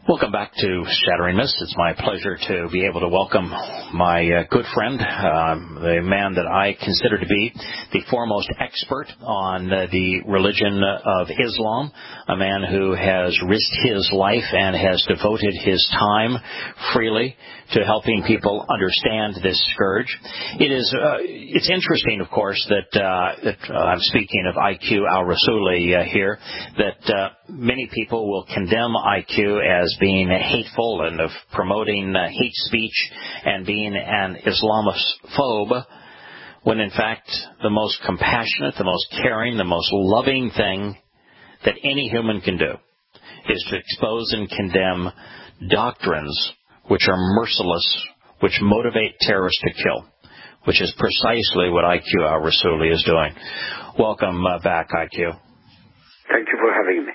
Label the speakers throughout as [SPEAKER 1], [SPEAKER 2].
[SPEAKER 1] Welcome back to Shattering Myths. It's my pleasure to be able to welcome my good friend, the man that I consider to be the foremost expert on the religion of Islam, a man who has risked his life and has devoted his time freely to helping people understand this scourge. It's interesting, of course, that I'm speaking of IQ al-Rasuli here, that many people will condemn IQ as being hateful and of promoting hate speech and being an Islamophobe, when in fact the most compassionate, the most caring, the most loving thing that any human can do is to expose and condemn doctrines which are merciless, which motivate terrorists to kill, which is precisely what IQ al-Rasuli is doing. Welcome back, IQ.
[SPEAKER 2] Thank you for having me.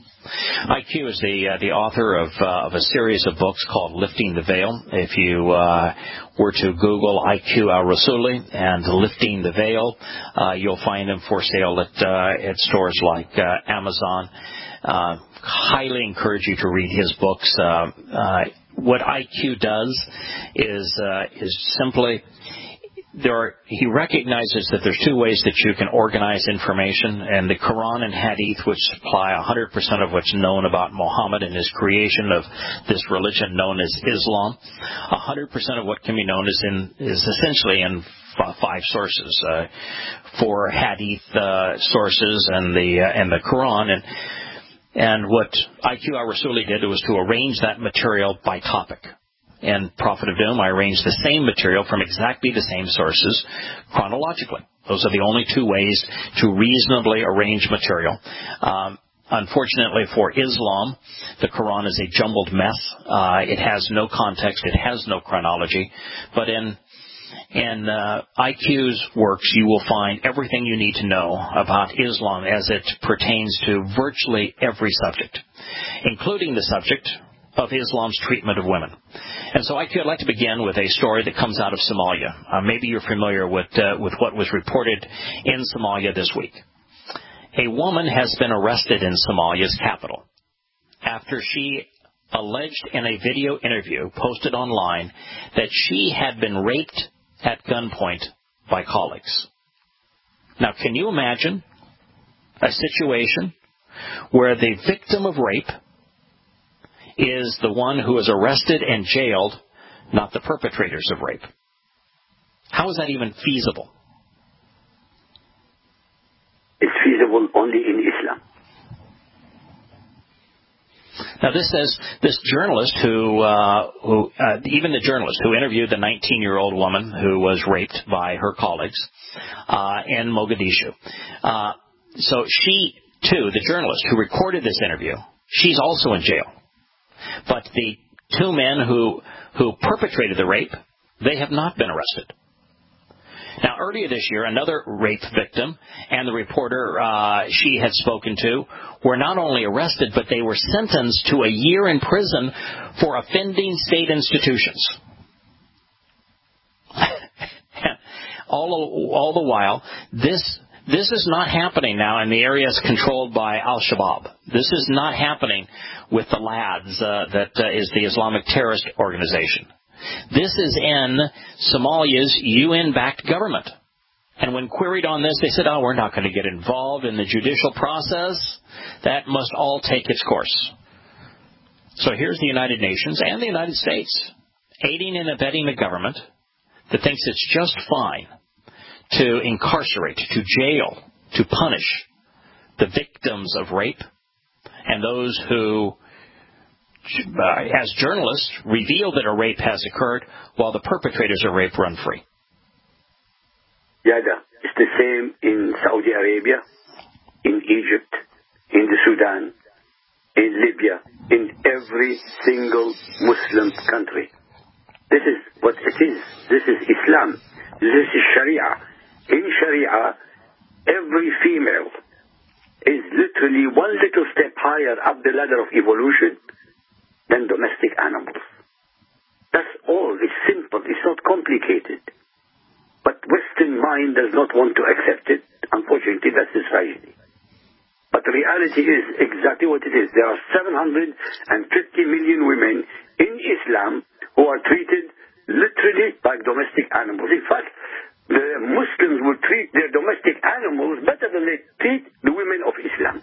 [SPEAKER 1] IQ is the author of a series of books called Lifting the Veil. If you were to Google IQ al-Rasuli and Lifting the Veil, you'll find them for sale at stores like Amazon. Highly encourage you to read his books. What IQ does is simply he recognizes that there's two ways that you can organize information, and the Quran and Hadith, which supply 100% of what's known about Muhammad and his creation of this religion known as Islam. 100% of what can be known is essentially in five sources, four Hadith sources and the Quran. And what IQ al-Rasuli did was to arrange that material by topic. In Prophet of Doom, I arranged the same material from exactly the same sources chronologically. Those are the only two ways to reasonably arrange material. Unfortunately for Islam, the Quran is a jumbled mess. It has no context. It has no chronology. But in IQ's works, you will find everything you need to know about Islam as it pertains to virtually every subject, including the subject of Islam's treatment of women. And so IQ, I'd like to begin with a story that comes out of Somalia. Maybe you're familiar with what was reported in Somalia this week. A woman has been arrested in Somalia's capital after she alleged in a video interview posted online that she had been raped at gunpoint by colleagues. Now, can you imagine a situation where the victim of rape is the one who is arrested and jailed, not the perpetrators of rape? How is that even feasible?
[SPEAKER 2] It's feasible only in Islam.
[SPEAKER 1] Now, this journalist even the journalist who interviewed the 19-year-old woman who was raped by her colleagues in Mogadishu. So she, too, the journalist who recorded this interview, she's also in jail. But the two men who perpetrated the rape, they have not been arrested. Now, earlier this year, another rape victim and the reporter she had spoken to were not only arrested, but they were sentenced to a year in prison for offending state institutions. all the while, this is not happening now in the areas controlled by Al-Shabaab. This is not happening with the Lads, that is the Islamic terrorist organization. This is in Somalia's UN-backed government. And when queried on this, they said, we're not going to get involved in the judicial process. That must all take its course. So here's the United Nations and the United States aiding and abetting a government that thinks it's just fine to incarcerate, to jail, to punish the victims of rape and those who, as journalists, reveal that a rape has occurred while the perpetrators of rape run free.
[SPEAKER 2] Yeah, it's the same in Saudi Arabia, in Egypt, in the Sudan, in Libya, in every single Muslim country. This is what it is. This is Islam. This is Sharia. In Sharia, every female is literally one little step higher up the ladder of evolution than domestic animals. That's all. It's simple. It's not complicated. But Western mind does not want to accept it. Unfortunately, that's its tragedy. But the reality is exactly what it is. There are 750 million are treated literally like domestic animals. In fact, the Muslims would treat their domestic animals better than they treat the women of Islam.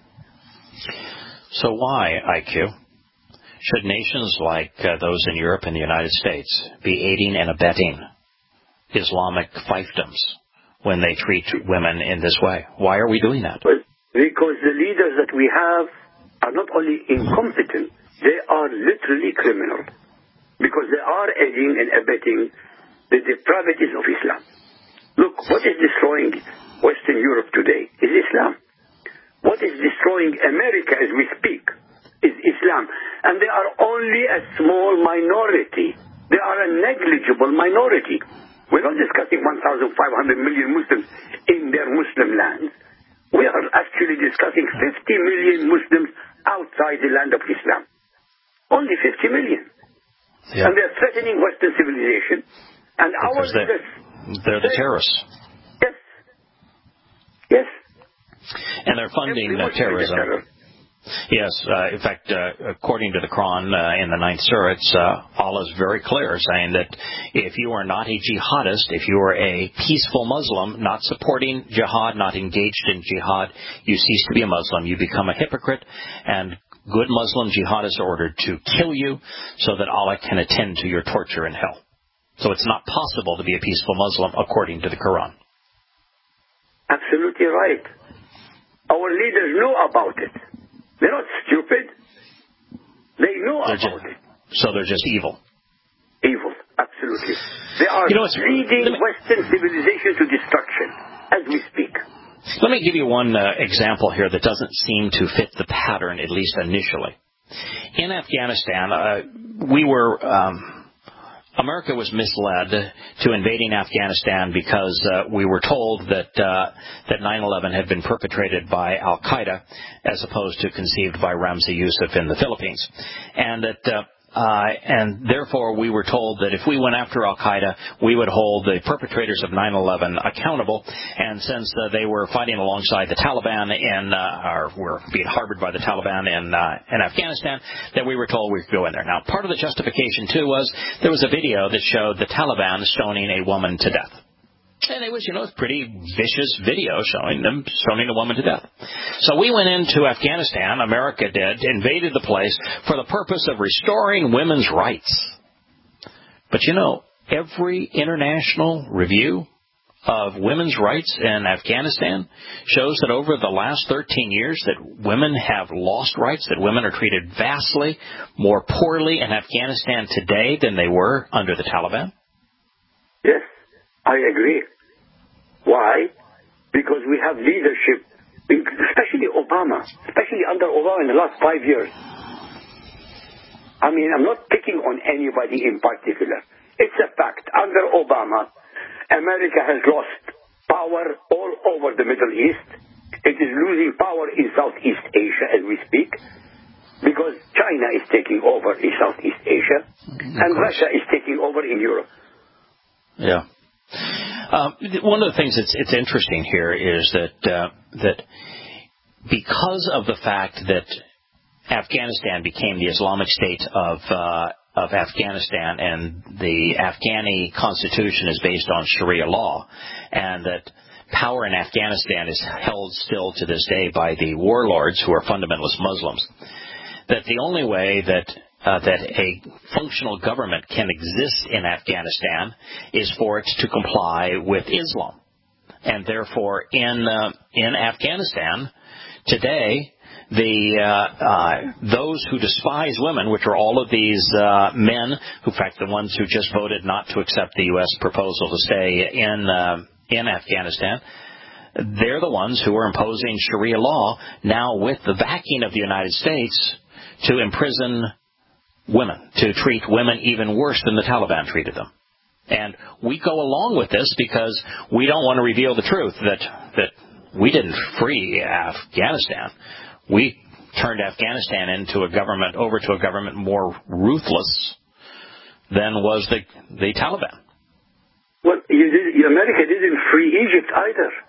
[SPEAKER 1] So why, IQ, should nations like those in Europe and the United States be aiding and abetting Islamic fiefdoms when they treat women in this way? Why are we doing that?
[SPEAKER 2] Well, because the leaders that we have are not only incompetent, they are literally criminal. Because they are aiding and abetting the depravities of Islam. Look, what is destroying Western Europe today is Islam. What is destroying America as we speak is Islam. And they are only a small minority. They are a negligible minority. We're not discussing 1,500 million Muslims in their Muslim lands. We are actually discussing 50 million Muslims outside the land of Islam. Only 50 million.
[SPEAKER 1] Yeah.
[SPEAKER 2] And they're threatening Western civilization. And
[SPEAKER 1] because they're the terrorists.
[SPEAKER 2] Yes. Yes.
[SPEAKER 1] And they're funding terrorism. Yes. In fact, according to the Quran in the 9th Surah, Allah is very clear, saying that if you are not a jihadist, if you are a peaceful Muslim, not supporting jihad, not engaged in jihad, you cease to be a Muslim. You become a hypocrite, and good Muslim jihadists are ordered to kill you so that Allah can attend to your torture in hell. So it's not possible to be a peaceful Muslim according to the Quran.
[SPEAKER 2] Absolutely right. Our leaders know about it. They're not stupid. They know about it.
[SPEAKER 1] So they're just evil.
[SPEAKER 2] Evil, absolutely. They are leading Western civilization to destruction as we speak.
[SPEAKER 1] Let me give you one example here that doesn't seem to fit the pattern, at least initially. In Afghanistan, America was misled to invading Afghanistan because we were told that 9/11 had been perpetrated by Al-Qaeda as opposed to conceived by Ramzi Youssef in the Philippines. And therefore we were told that if we went after Al-Qaeda, we would hold the perpetrators of 9/11 accountable. And since they were fighting alongside the Taliban or were being harbored by the Taliban in Afghanistan, that we were told we could go in there. Now, part of the justification, too, was there was a video that showed the Taliban stoning a woman to death. And it was, a pretty vicious video showing them stoning a woman to death. So we went into Afghanistan, America did, invaded the place for the purpose of restoring women's rights. But every international review of women's rights in Afghanistan shows that over the last 13 years that women have lost rights, that women are treated vastly more poorly in Afghanistan today than they were under the Taliban.
[SPEAKER 2] Yes, I agree. Why? Because we have leadership, especially under Obama in the last 5 years. I mean, I'm not picking on anybody in particular. It's a fact. Under Obama, America has lost power all over the Middle East. It is losing power in Southeast Asia as we speak, because China is taking over in Southeast Asia, and Russia is taking over in Europe.
[SPEAKER 1] Yeah. One of the things that's interesting here is that because of the fact that Afghanistan became the Islamic State of Afghanistan, and the Afghani constitution is based on Sharia law, and that power in Afghanistan is held still to this day by the warlords who are fundamentalist Muslims, that the only way that a functional government can exist in Afghanistan is for it to comply with Islam. And therefore, in Afghanistan today, those who despise women, which are all of these men, in fact, the ones who just voted not to accept the U.S. proposal to stay in Afghanistan, they're the ones who are imposing Sharia law now with the backing of the United States to imprison women, to treat women even worse than the Taliban treated them. And we go along with this because we don't want to reveal the truth that we didn't free Afghanistan. We turned Afghanistan over to a government more ruthless than was the Taliban.
[SPEAKER 2] Well, America didn't free Egypt either.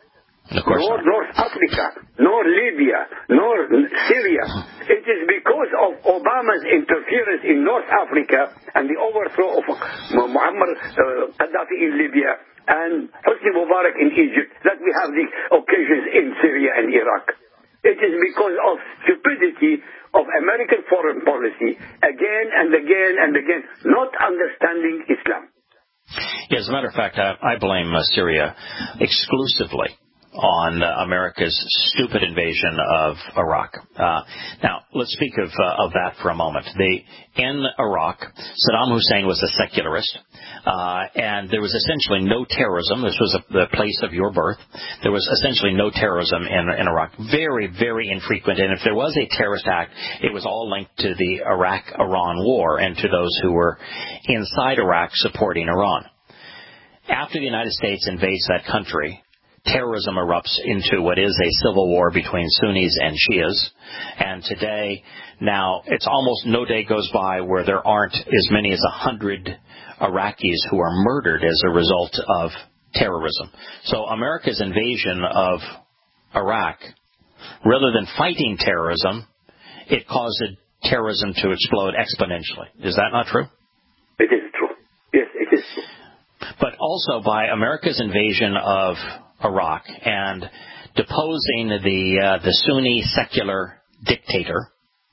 [SPEAKER 2] nor North Africa, nor Libya, nor Syria. It is because of Obama's interference in North Africa and the overthrow of Muammar Gaddafi in Libya and Hosni Mubarak in Egypt that we have the occasions in Syria and Iraq. It is because of stupidity of American foreign policy again and again and again, not understanding Islam.
[SPEAKER 1] Yeah, as a matter of fact, I blame Syria exclusively on America's stupid invasion of Iraq. Now, let's speak of that for a moment. In Iraq, Saddam Hussein was a secularist, and there was essentially no terrorism. This was the place of your birth. There was essentially no terrorism in Iraq. Very, very infrequent. And if there was a terrorist act, it was all linked to the Iraq-Iran war and to those who were inside Iraq supporting Iran. After the United States invades that country, terrorism erupts into what is a civil war between Sunnis and Shias. And today, now, it's almost no day goes by where there aren't as many as 100 Iraqis who are murdered as a result of terrorism. So America's invasion of Iraq, rather than fighting terrorism, it caused terrorism to explode exponentially. Is that not true?
[SPEAKER 2] It is true. Yes, it is true.
[SPEAKER 1] But also by America's invasion of Iraq and deposing the Sunni secular dictator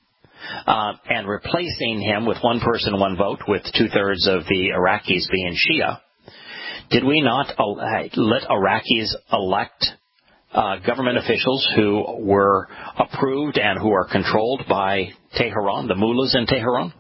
[SPEAKER 1] and replacing him with one person, one vote, with 2/3 of the Iraqis being Shia, did we not let Iraqis elect government officials who were approved and who are controlled by Tehran, the mullahs in Tehran?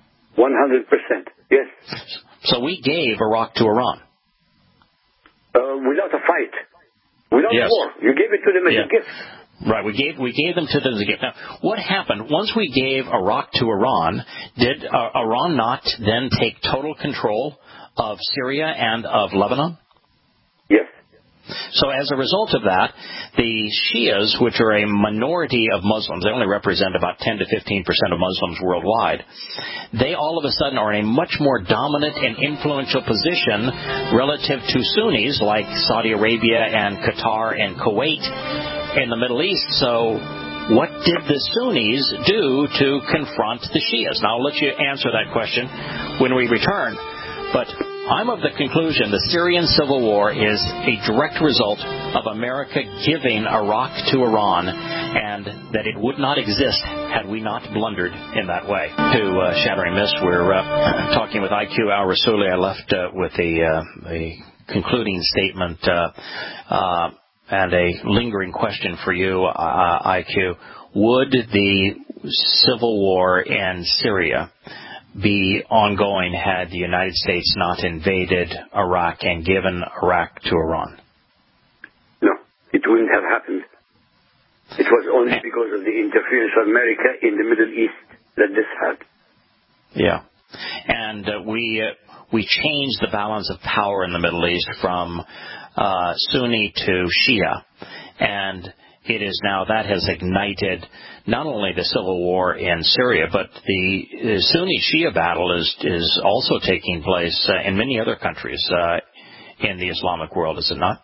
[SPEAKER 2] 100%, yes.
[SPEAKER 1] So we gave Iraq to Iran.
[SPEAKER 2] Without a fight. Without war. You gave it to them as a gift.
[SPEAKER 1] Right, we gave them to them as a gift. Now, what happened once we gave Iraq to Iran? Did Iran not then take total control of Syria and of Lebanon?
[SPEAKER 2] Yes.
[SPEAKER 1] So as a result of that, the Shias, which are a minority of Muslims, they only represent about 10 to 15% of Muslims worldwide, they all of a sudden are in a much more dominant and influential position relative to Sunnis like Saudi Arabia and Qatar and Kuwait in the Middle East. So what did the Sunnis do to confront the Shias? Now, I'll let you answer that question when we return. But I'm of the conclusion the Syrian civil war is a direct result of America giving Iraq to Iran, and that it would not exist had we not blundered in that way. To Shattering Mist, we're talking with IQ al-Rassooli. I left with a concluding statement and a lingering question for you, IQ. Would the civil war in Syria be ongoing had the United States not invaded Iraq and given Iraq to Iran?
[SPEAKER 2] No, it wouldn't have happened. It was only because of the interference of America in the Middle East that this happened. Yeah.
[SPEAKER 1] And we changed the balance of power in the Middle East from Sunni to Shia. And it is now that has ignited not only the civil war in Syria, but the Sunni-Shia battle is also taking place in many other countries in the Islamic world, is it not?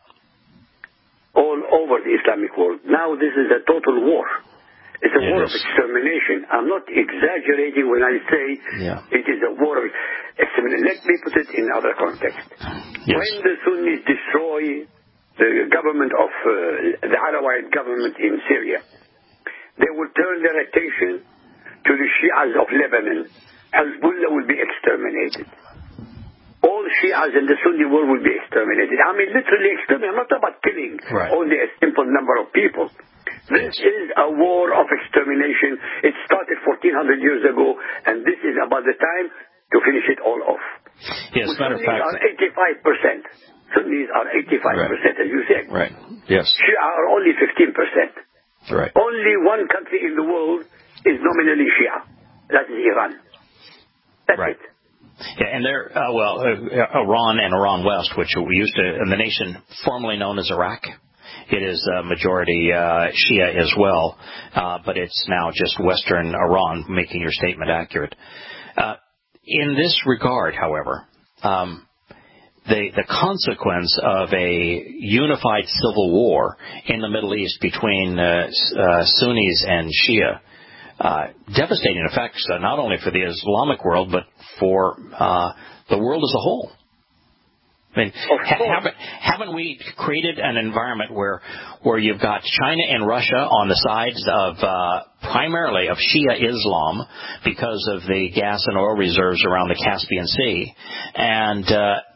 [SPEAKER 2] All over the Islamic world. Now this is a total war. It's a war of extermination. I'm not exaggerating when I say it is a war of extermination. Let me put it in other context. Yes. When the Sunnis destroy the government of the Alawite government in Syria, they will turn their attention to the Shias of Lebanon. Hezbollah will be exterminated. All Shias in the Sunni world will be exterminated. I mean, literally exterminated. I'm not about killing only a simple number of people. This is a war of extermination. It started 1400 years ago, and this is about the time to finish it all off.
[SPEAKER 1] Yes, matter of fact,
[SPEAKER 2] are 85%. Sunnis are 85%, as you said.
[SPEAKER 1] Right. Yes.
[SPEAKER 2] Shia are only 15%.
[SPEAKER 1] Right.
[SPEAKER 2] Only one country in the world is nominally Shia. That is Iran. That's it.
[SPEAKER 1] Yeah, and they're, Iran and Iran West, which we used to, in the nation formerly known as Iraq, it is majority Shia as well, but it's now just Western Iran, making your statement accurate. In this regard, however, the consequence of a unified civil war in the Middle East between Sunnis and Shia. Devastating effects, not only for the Islamic world, but for the world as a whole. I mean, haven't we created an environment where you've got China and Russia on the sides of primarily of Shia Islam because of the gas and oil reserves around the Caspian Sea, and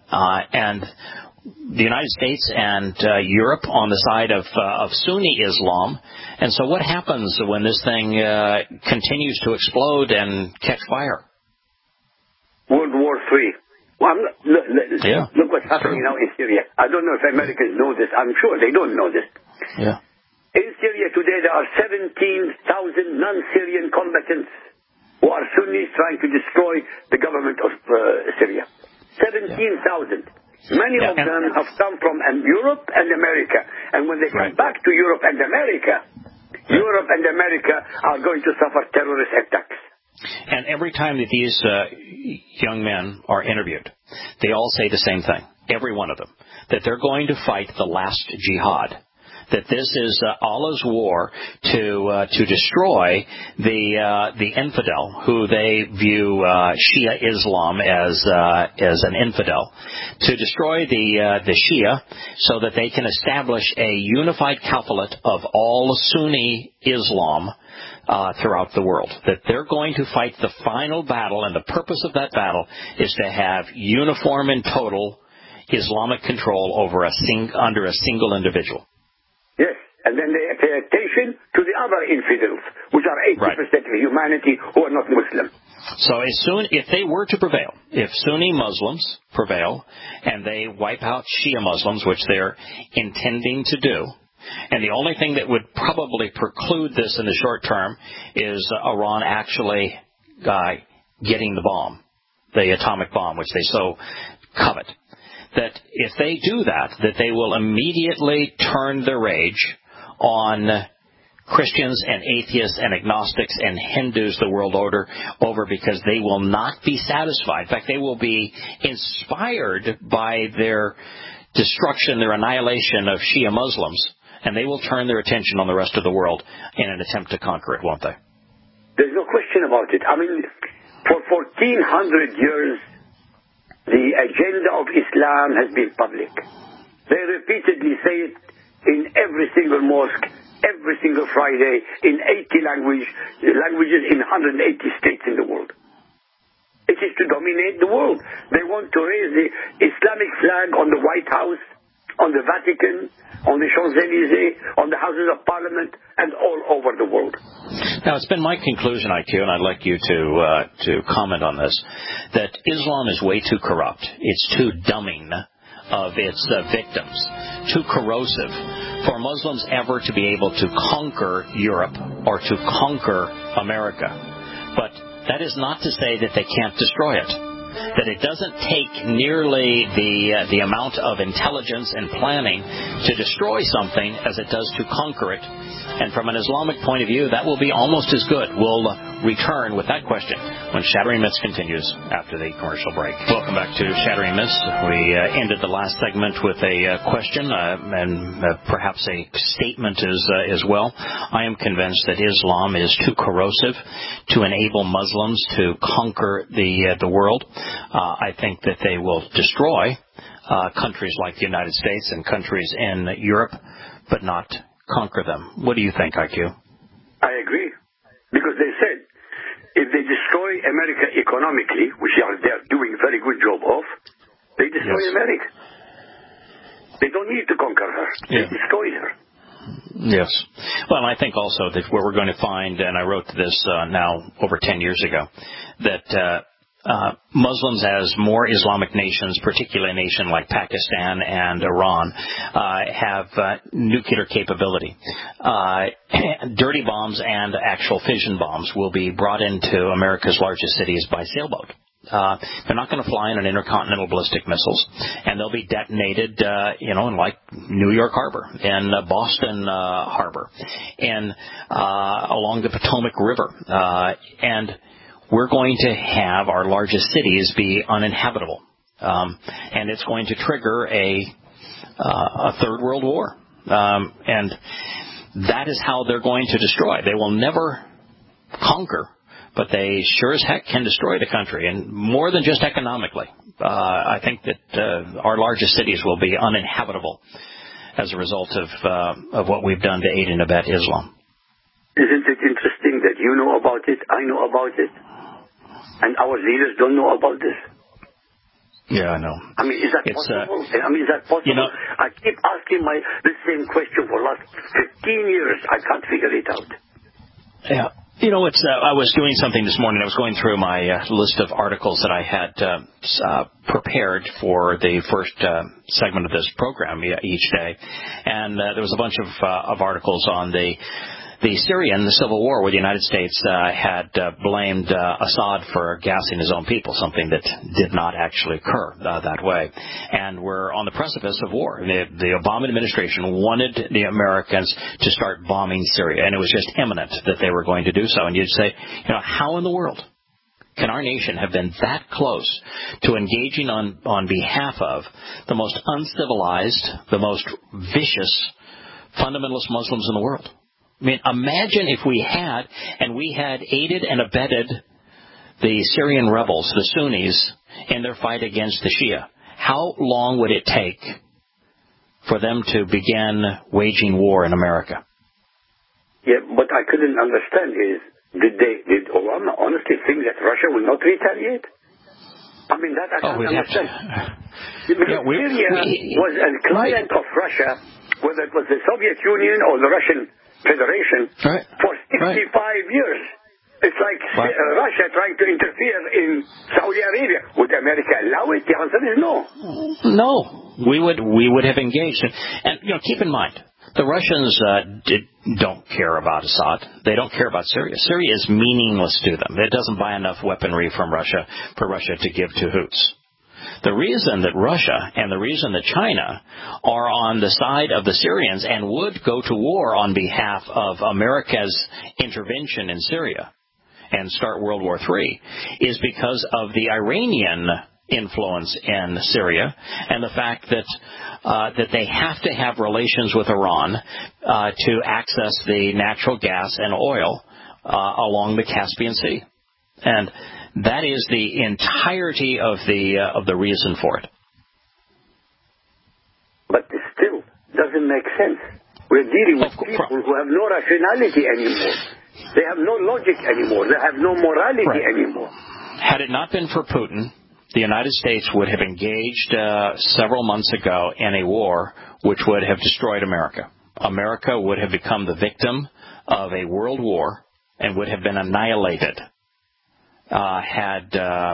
[SPEAKER 1] the United States and Europe on the side of Sunni Islam? And so what happens when this thing continues to explode and catch fire?
[SPEAKER 2] World War III. Well, look what's happening now in Syria. I don't know if Americans know this. I'm sure they don't know this.
[SPEAKER 1] Yeah.
[SPEAKER 2] In Syria today, there are 17,000 non-Syrian combatants who are Sunnis trying to destroy the government of Syria. 17,000. Many of them have come from Europe and America. And when they come back to Europe and America, Europe and America are going to suffer terrorist attacks.
[SPEAKER 1] And every time that these young men are interviewed, they all say the same thing, every one of them, that they're going to fight the last jihad, that this is Allah's war to destroy the infidel, who they view Shia Islam as an infidel, to destroy the Shia so that they can establish a unified caliphate of all Sunni Islam throughout the world, that they're going to fight the final battle, and the purpose of that battle is to have uniform and total Islamic control over under a single individual.
[SPEAKER 2] Yes, and then they pay attention to the other infidels, which are 80% of humanity who are not Muslim.
[SPEAKER 1] So if they were to prevail, if Sunni Muslims prevail and they wipe out Shia Muslims, which they're intending to do, and the only thing that would probably preclude this in the short term is Iran actually getting the bomb, the atomic bomb, which they so covet. That if they do that they will immediately turn their rage on Christians and atheists and agnostics and Hindus the world over, because they will not be satisfied. In fact, they will be inspired by their destruction, their annihilation of Shia Muslims, and they will turn their attention on the rest of the world in an attempt to conquer it, won't they?
[SPEAKER 2] There's no question about it. I mean, for 1,400 years, the agenda of Islam has been public. They repeatedly say it in every single mosque, every single Friday, in 80 languages in 180 states in the world. It is to dominate the world. They want to raise the Islamic flag on the White House, on the Vatican, on the Champs-Élysées, on the Houses of Parliament, and all over the world.
[SPEAKER 1] Now, it's been my conclusion, IQ, and I'd like you to comment on this, that Islam is way too corrupt. It's too dumbing of its victims, too corrosive for Muslims ever to be able to conquer Europe or to conquer America. But that is not to say that they can't destroy it. That it doesn't take nearly the amount of intelligence and planning to destroy something as it does to conquer it. And from an Islamic point of view, that will be almost as good. We'll return with that question when Shattering Myths continues after the commercial break. Welcome back to Shattering Myths. We ended the last segment with a question and perhaps a statement as well. I am convinced that Islam is too corrosive to enable Muslims to conquer the world. I think that they will destroy countries like the United States and countries in Europe, but not conquer them. What do you think, IQ?
[SPEAKER 2] I agree. Because they said, if they destroy America economically, which they're doing a very good job of, they destroy America. They don't need to conquer her. They destroy her.
[SPEAKER 1] Yes. Well, I think also that what we're going to find, and I wrote this now over 10 years ago, that Muslims, as more Islamic nations, particularly a nation like Pakistan and Iran, have nuclear capability. Dirty bombs and actual fission bombs will be brought into America's largest cities by sailboat. They're not going to fly in an intercontinental ballistic missiles, and they'll be detonated, in like New York Harbor, in Boston Harbor, and along the Potomac River, and we're going to have our largest cities be uninhabitable. and it's going to trigger a third world war. And that is how they're going to destroy. They will never conquer, but they sure as heck can destroy the country, and more than just economically. I think that our largest cities will be uninhabitable as a result of what we've done to aid and abet Islam.
[SPEAKER 2] Isn't it interesting that you know about it, I know about it, and our leaders don't know about this?
[SPEAKER 1] Yeah, I know.
[SPEAKER 2] I mean, is that possible? Is that possible?
[SPEAKER 1] You know,
[SPEAKER 2] I keep asking the same question for the last 15 years. I can't figure it out.
[SPEAKER 1] Yeah. You know, I was doing something this morning. I was going through my list of articles that I had prepared for the first segment of this program each day, and there was a bunch of articles on the Syrian civil war, where the United States had blamed Assad for gassing his own people, something that did not actually occur that way. And we're on the precipice of war. The Obama administration wanted the Americans to start bombing Syria, and it was just imminent that they were going to do so. And you'd say, how in the world can our nation have been that close to engaging on behalf of the most uncivilized, the most vicious fundamentalist Muslims in the world? I mean, imagine if we had aided and abetted the Syrian rebels, the Sunnis, in their fight against the Shia. How long would it take for them to begin waging war in America?
[SPEAKER 2] Yeah, what I couldn't understand is, did Obama honestly think that Russia will not retaliate? I mean, that I can't understand. Syria was a client of Russia, whether it was the Soviet Union or the Russian Federation, for 65 years. It's like Russia trying to interfere in Saudi Arabia. Would America allow it? The answer is no.
[SPEAKER 1] No, we would have engaged. And keep in mind, the Russians don't care about Assad. They don't care about Syria. Syria is meaningless to them. It doesn't buy enough weaponry from Russia for Russia to give to hoots. The reason that Russia and the reason that China are on the side of the Syrians and would go to war on behalf of America's intervention in Syria and start World War III is because of the Iranian influence in Syria and the fact that they have to have relations with Iran to access the natural gas and oil along the Caspian Sea. And that is the entirety of the reason for it.
[SPEAKER 2] But it still doesn't make sense. We're dealing with people who have no rationality anymore. They have no logic anymore. They have no morality anymore.
[SPEAKER 1] Had it not been for Putin, the United States would have engaged several months ago in a war which would have destroyed America. America would have become the victim of a world war and would have been annihilated. Had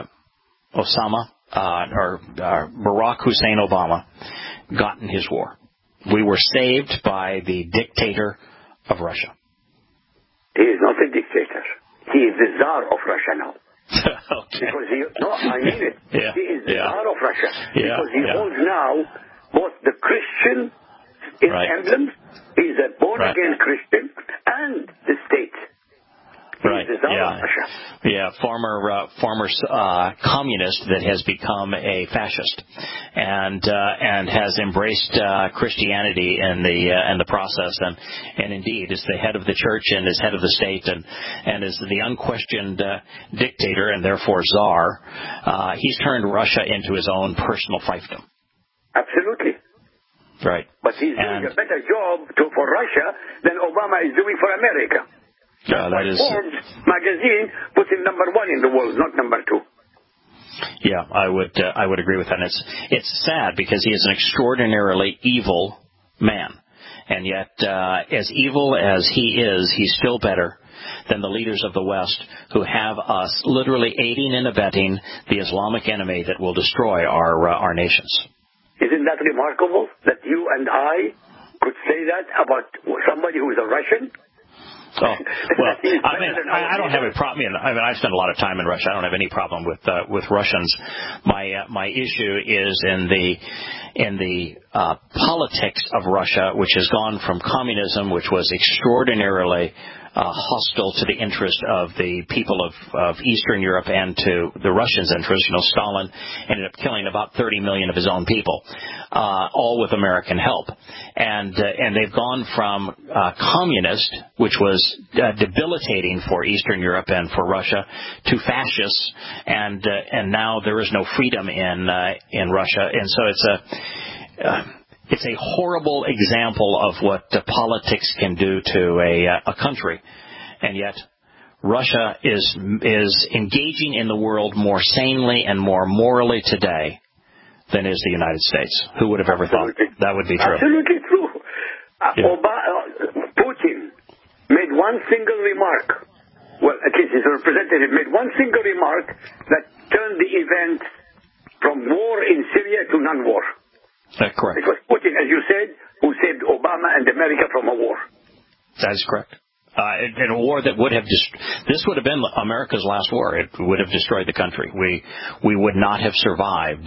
[SPEAKER 1] Osama or Barack Hussein Obama gotten his war. We were saved by the dictator of Russia.
[SPEAKER 2] He is not a dictator. He is the Tsar of Russia now.
[SPEAKER 1] Okay.
[SPEAKER 2] Because I mean it.
[SPEAKER 1] Yeah.
[SPEAKER 2] He is the Tsar of Russia.
[SPEAKER 1] Yeah.
[SPEAKER 2] Because he holds now both the Christian emblems, he's a born-again Christian, and the state.
[SPEAKER 1] Right. Yeah. Former communist that has become a fascist, and has embraced Christianity in the process, and indeed is the head of the church and is head of the state and is the unquestioned dictator and therefore czar. He's turned Russia into his own personal fiefdom.
[SPEAKER 2] Absolutely.
[SPEAKER 1] Right.
[SPEAKER 2] But he's doing a better job for Russia than Obama is doing for America.
[SPEAKER 1] That is.
[SPEAKER 2] Forbes magazine puts him number 1 in the world, not number 2.
[SPEAKER 1] Yeah, I would agree with that. And it's sad because he is an extraordinarily evil man, and yet as evil as he is, he's still better than the leaders of the West who have us literally aiding and abetting the Islamic enemy that will destroy our nations.
[SPEAKER 2] Isn't that remarkable that you and I could say that about somebody who is a Russian?
[SPEAKER 1] Oh, well, I don't have a problem. I spent a lot of time in Russia. I don't have any problem with Russians. My issue is in the politics of Russia, which has gone from communism, which was extraordinarily hostile to the interest of the people of Eastern Europe and to the Russians' interest. Stalin ended up killing about 30 million of his own people, all with American help. And they've gone from communist, which was debilitating for Eastern Europe and for Russia, to fascists, and now there is no freedom in Russia. And so it's a horrible example of what politics can do to a country. And yet Russia is engaging in the world more sanely and more morally today than is the United States. Who would have ever thought that would be true?
[SPEAKER 2] Absolutely true. Putin made one single remark. Well, at least his representative made one single remark that turned the event from war in Syria to non-war.
[SPEAKER 1] That's correct.
[SPEAKER 2] It was Putin, as you said, who saved Obama and America from a war.
[SPEAKER 1] That is correct. In a war that would have this would have been America's last war. It would have destroyed the country. We would not have survived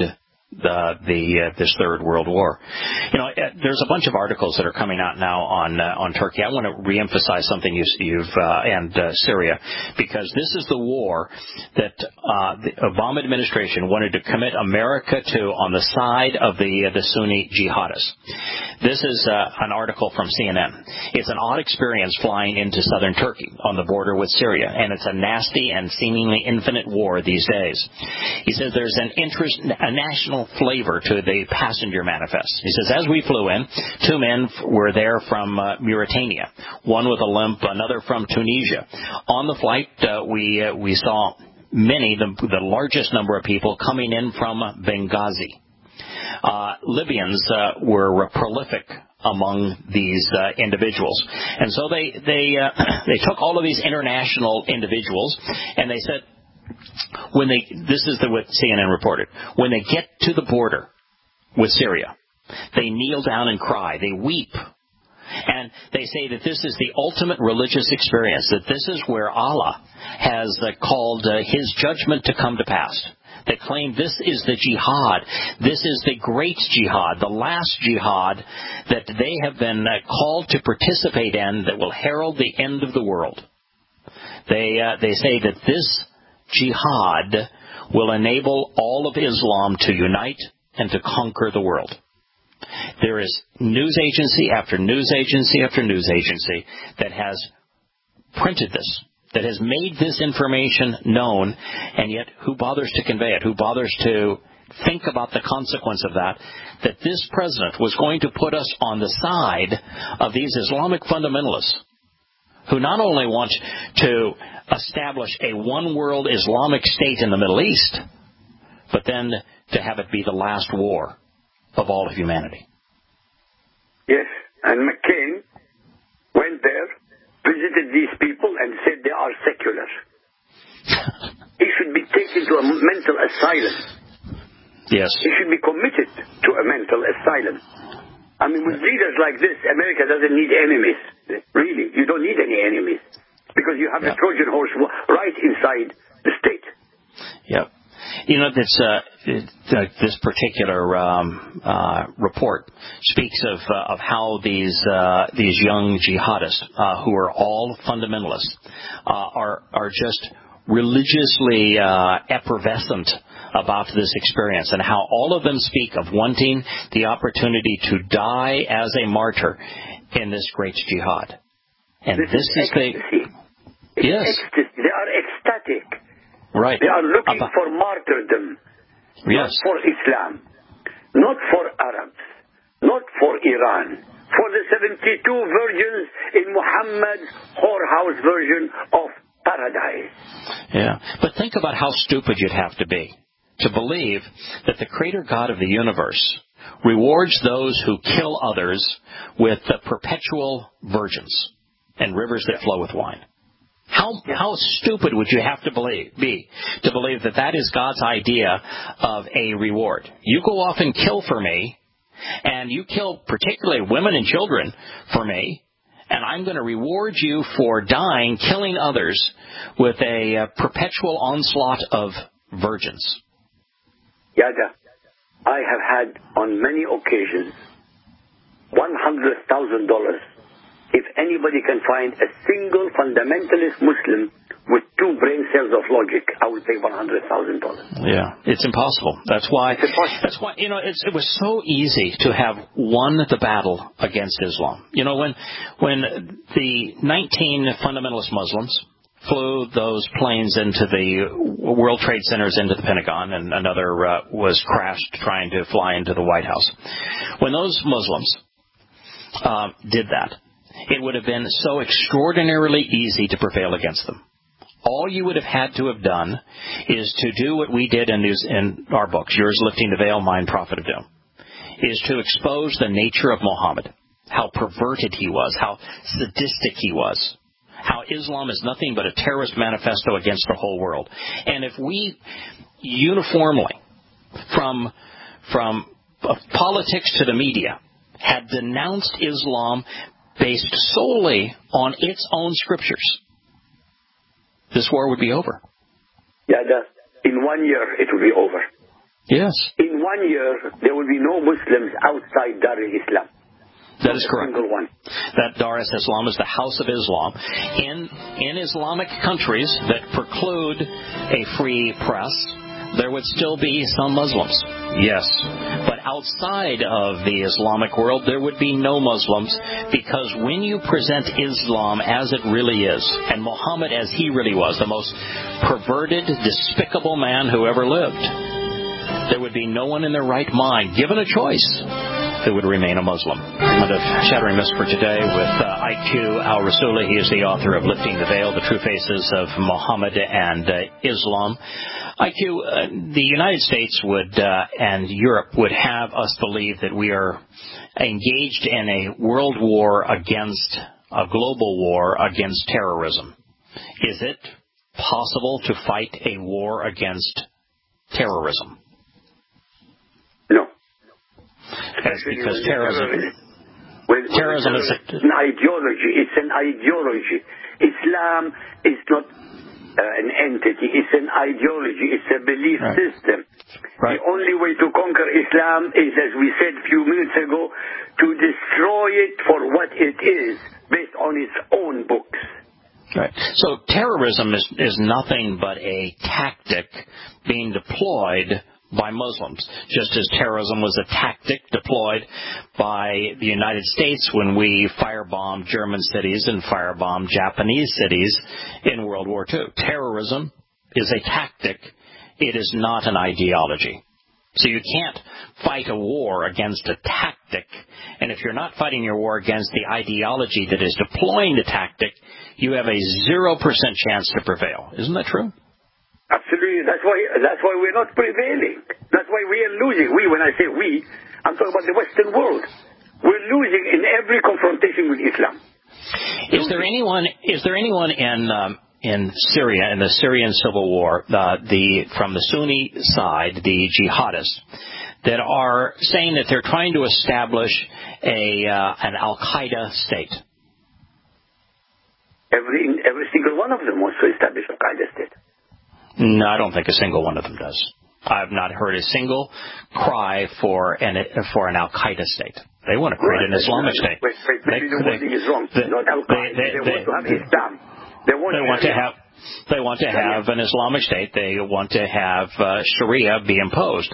[SPEAKER 1] this Third World War. There's a bunch of articles that are coming out now on Turkey. I want to reemphasize something and Syria, because this is the war that the Obama administration wanted to commit America to on the side of the Sunni jihadists. This is an article from CNN. It's an odd experience flying into southern Turkey on the border with Syria, and it's a nasty and seemingly infinite war these days. He says there's a national flavor to the passenger manifest. He says, as we flew in, two men were there from Mauritania, one with a limp, another from Tunisia. On the flight, we saw the largest number of people coming in from Benghazi. Libyans were prolific among these individuals, and so they took all of these international individuals, and they said, this is what CNN reported, when they get to the border with Syria, they kneel down and cry, they weep, and they say that this is the ultimate religious experience, that this is where Allah has called His judgment to come to pass. They claim this is the jihad. This is the great jihad, the last jihad that they have been called to participate in that will herald the end of the world. They say that this jihad will enable all of Islam to unite and to conquer the world. There is news agency after news agency after news agency that has printed this, that has made this information known, and yet who bothers to convey it? Who bothers to think about the consequence of that this president was going to put us on the side of these Islamic fundamentalists who not only want to establish a one-world Islamic state in the Middle East, but then to have it be the last war of all of humanity.
[SPEAKER 2] Yes, and McCain went there, visited these people, and said they are secular. He should be taken to a mental asylum.
[SPEAKER 1] Yes.
[SPEAKER 2] He should be committed to a mental asylum. I mean, with leaders like this, America doesn't need enemies. Really, you don't need any enemies, because you have the Trojan horse right inside the state.
[SPEAKER 1] Yep. This particular report speaks of how these young jihadists, who are all fundamentalists, are just religiously effervescent about this experience, and how all of them speak of wanting the opportunity to die as a martyr in this great jihad. And this is
[SPEAKER 2] ecstasy.
[SPEAKER 1] Yes.
[SPEAKER 2] Ecstasy. They are ecstatic.
[SPEAKER 1] Right.
[SPEAKER 2] They are looking for martyrdom.
[SPEAKER 1] Yes.
[SPEAKER 2] Not for Islam. Not for Arabs. Not for Iran. For the 72 virgins in Muhammad's whorehouse version of paradise.
[SPEAKER 1] Yeah. But think about how stupid you'd have to be to believe that the Creator God of the universe rewards those who kill others with perpetual virgins and rivers that flow with wine. How stupid would you have to be to believe that is God's idea of a reward? You go off and kill for me, and you kill particularly women and children for me, and I'm going to reward you for dying, killing others with a perpetual onslaught of virgins.
[SPEAKER 2] Yada, I have had on many occasions $100,000. If anybody can find a single fundamentalist Muslim with 2 brain cells of logic, I would pay $100,000.
[SPEAKER 1] Yeah, it's impossible. That's why. It was so easy to have won the battle against Islam. When the 19 fundamentalist Muslims flew those planes into the World Trade Centers, into the Pentagon, and another was crashed trying to fly into the White House. When those Muslims did that, it would have been so extraordinarily easy to prevail against them. All you would have had to have done is to do what we did in our books, yours Lifting the Veil, mine Prophet of Doom, is to expose the nature of Muhammad, how perverted he was, how sadistic he was, how Islam is nothing but a terrorist manifesto against the whole world. And if we uniformly, from politics to the media, had denounced Islam based solely on its own scriptures, this war would be over.
[SPEAKER 2] Yeah, in 1 year it will be over.
[SPEAKER 1] Yes.
[SPEAKER 2] In 1 year, there will be no Muslims outside Dar al-Islam.
[SPEAKER 1] That is correct.
[SPEAKER 2] Single one.
[SPEAKER 1] That Dar es-Islam is the House of Islam. In Islamic countries that preclude a free press, there would still be some Muslims. Yes. But outside of the Islamic world, there would be no Muslims, because when you present Islam as it really is, and Muhammad as he really was, the most perverted, despicable man who ever lived, there would be no one in their right mind, given a choice, who would remain a Muslim. And the Shattering Myths for today with IQ al-Rasuli. He is the author of Lifting the Veil, The True Faces of Muhammad and Islam. IQ, the United States and Europe would have us believe that we are engaged in a world war against, a global war against terrorism. Is it possible to fight a war against terrorism?
[SPEAKER 2] No.
[SPEAKER 1] Because terrorism is
[SPEAKER 2] an ideology. It's an ideology. Islam is not an entity. It's an ideology. It's a belief system. Right. The only way to conquer Islam is, as we said a few minutes ago, to destroy it for what it is, based on its own books.
[SPEAKER 1] Right. So terrorism is nothing but a tactic being deployed by Muslims, just as terrorism was a tactic deployed by the United States when we firebombed German cities and firebombed Japanese cities in World War II. Terrorism is a tactic. It is not an ideology. So you can't fight a war against a tactic, and if you're not fighting your war against the ideology that is deploying the tactic, you have a 0% chance to prevail. Isn't that true?
[SPEAKER 2] Absolutely. That's why we're not prevailing. That's why we are losing. When I say we, I'm talking about the Western world. We're losing in every confrontation with Islam.
[SPEAKER 1] Is there anyone in Syria, in the Syrian civil war, from the Sunni side, the jihadists, that are saying that they're trying to establish an Al-Qaeda state?
[SPEAKER 2] Every single one of them wants to establish an Al-Qaeda state.
[SPEAKER 1] No, I don't think a single one of them does. I've not heard a single cry for an Al-Qaeda state. They want to create an Islamic state.
[SPEAKER 2] Maybe the wording is wrong. Not Al-Qaeda. They want to have Islam. They want to have an Islamic state. They want to have Sharia be imposed.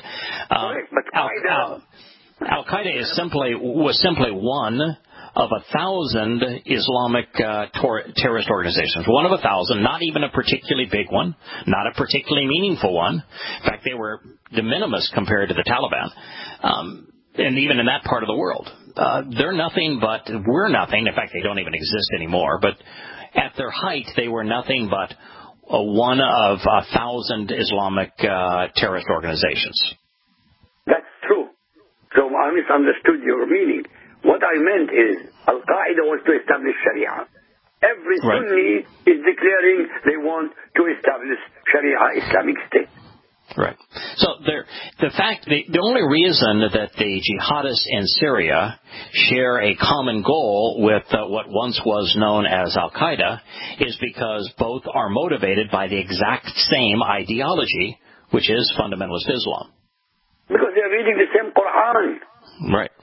[SPEAKER 2] Al-Qaeda was simply one of 1,000 Islamic terrorist organizations. One of 1,000, not even a particularly big one, not a particularly meaningful one. In fact, they were de minimis compared to the Taliban. And even in that part of the world, we're nothing. In fact, they don't even exist anymore. But at their height, they were nothing but one of 1,000 Islamic terrorist organizations. That's true. So I misunderstood your meaning. What I meant is Al-Qaeda wants to establish Sharia. Every Sunni is declaring they want to establish Sharia Islamic State.
[SPEAKER 1] Right. So the only reason that the jihadists in Syria share a common goal with what once was known as Al-Qaeda is because both are motivated by the exact same ideology, which is fundamentalist Islam.
[SPEAKER 2] Because they're reading the same Quran.
[SPEAKER 1] Right.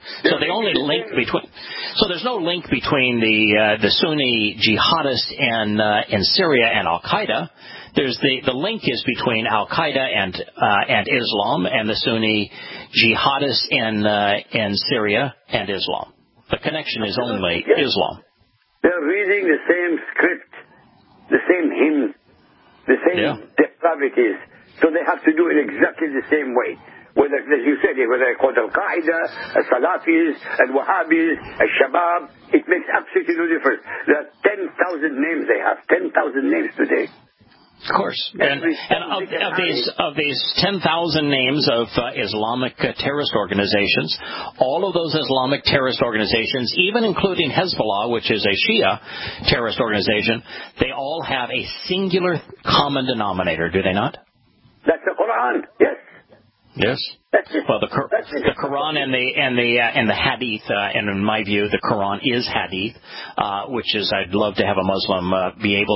[SPEAKER 1] So the only link between, so there's no link between the Sunni jihadists in Syria and Al Qaeda. There's the link is between Al Qaeda and Islam and the Sunni jihadists in Syria and Islam. The connection is only Islam.
[SPEAKER 2] They're reading the same script, the same hymns, the same depravities. So they have to do it exactly the same way. Whether, as you said, whether they're called Al-Qaeda, Salafis, Al-Wahhabis, Al-Shabaab, it makes absolutely no difference. There are 10,000 names they have, 10,000 names today.
[SPEAKER 1] Of course. And of these 10,000 names of Islamic terrorist organizations, all of those Islamic terrorist organizations, even including Hezbollah, which is a Shia terrorist organization, they all have a singular common denominator, do they not?
[SPEAKER 2] That's the Quran, yes.
[SPEAKER 1] Yes. Well, the Quran and the Hadith, and in my view, the Quran is Hadith, which is I'd love to have a Muslim be able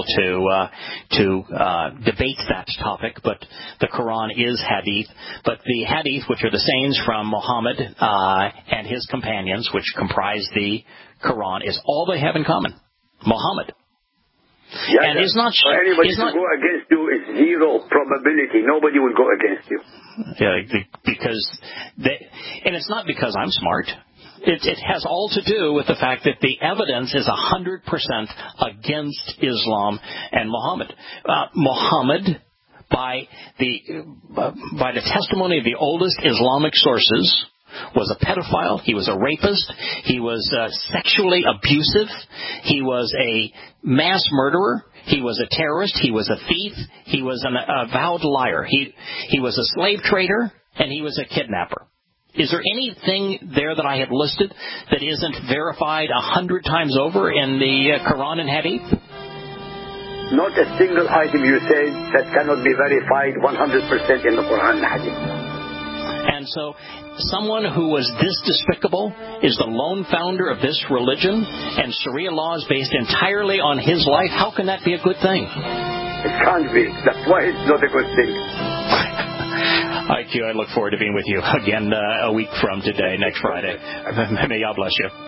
[SPEAKER 1] to debate that topic. But the Quran is Hadith. But the Hadith, which are the sayings from Muhammad and his companions, which comprise the Quran, is all they have in common. Muhammad.
[SPEAKER 2] Yeah, and he's not. For anybody to go against you is zero probability. Nobody will go against you.
[SPEAKER 1] Yeah, because and it's not because I'm smart. It has all to do with the fact that the evidence is 100% against Islam and Muhammad. Muhammad, by the testimony of the oldest Islamic sources, was a pedophile, he was a rapist, he was sexually abusive, he was a mass murderer, he was a terrorist, he was a thief, he was an avowed liar, he was a slave trader, and he was a kidnapper. Is there anything there that I have listed that isn't verified 100 times over in the Quran and Hadith?
[SPEAKER 2] Not a single item you said that cannot be verified 100% in the Quran and Hadith.
[SPEAKER 1] And so, someone who was this despicable is the lone founder of this religion, and Sharia law is based entirely on his life. How can that be a good thing?
[SPEAKER 2] It can't be. That's why it's not a good thing.
[SPEAKER 1] IQ, I look forward to being with you again a week from today, next Friday. May God bless you.